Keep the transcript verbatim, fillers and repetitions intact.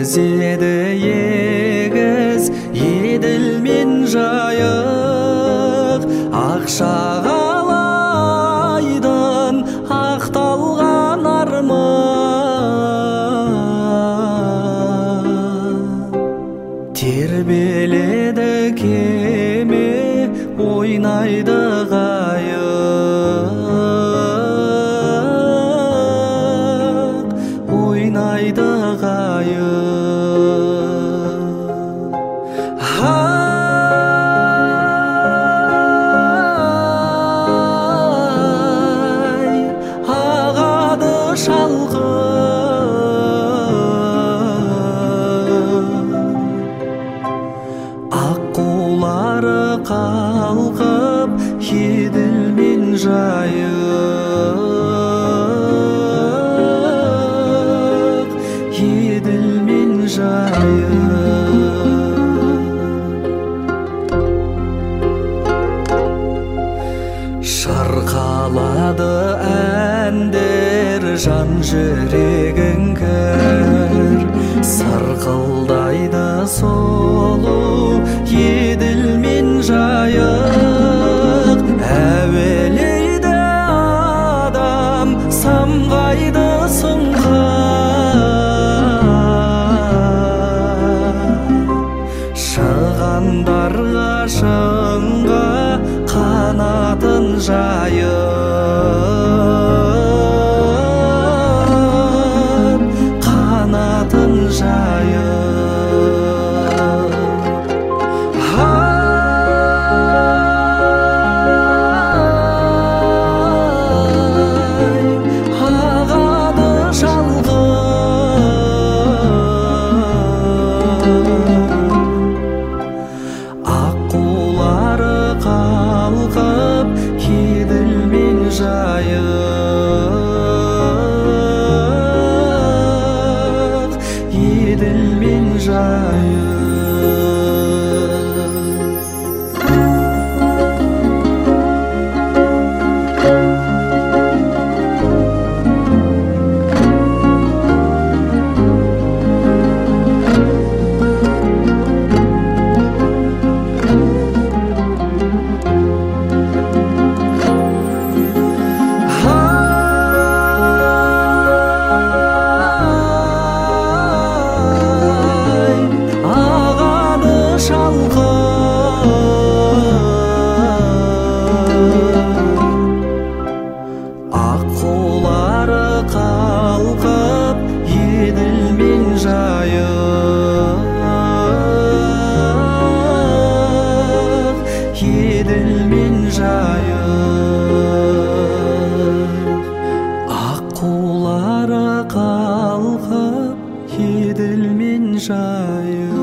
еді егіз, еділ мен жайық, ақшағалайдың ақталған арман. Тербеледі кеме, ойнайды қайық, ойнайды қайық. Ай, ағады шалқып, аққулары қалқып, еділ мен жайық, еділ мен жайық. Шырқалады әндер, жан жүрегің кір, сарқылдайды сұлу еділ мен жайық. Әуелейді адам, самғайды сұңқар, шығандарға шыңға қанатын жайып, қанатын жайып. Жайық, еділ мен жайық. Аққулары қалқып, еділ мен жайық, еділ мен жайық. Аққулары қалқып, еділ мен жайық.